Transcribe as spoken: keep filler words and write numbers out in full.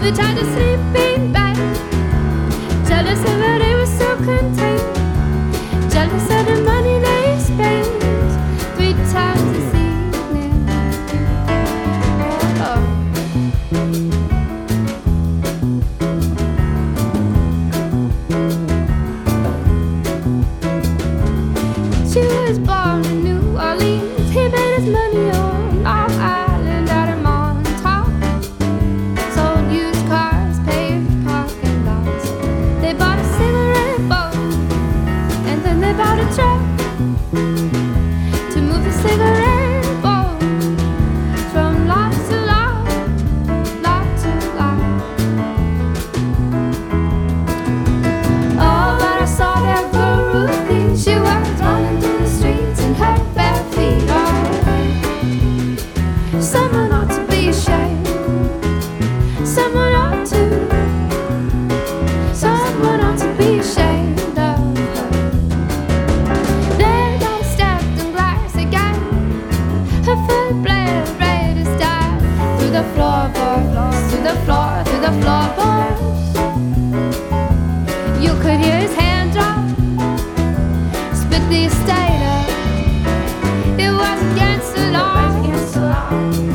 They tried to sleep in bed, jealous of how they were so content, jealous of the money they spent three times this evening. Oh. She was born in New Orleans. He made his money on Long Island out of Montauk. Sold used cars, paved parking lots. They bought a cigarette bowl, and then they bought a truck to move the cigarette bowl from lot to lot, lot to lot. Oh, but I saw that girl Ruthie. She was running through the streets in her bare feet. Oh, someone ought to be ashamed. Someone ought to. Someone ought to be ashamed of her. They got stabbed in glass again. Her foot bled red as dye through the floorboards, through the floor, through the floorboards. You could hear his hand drop, split the estate up. It was against the law.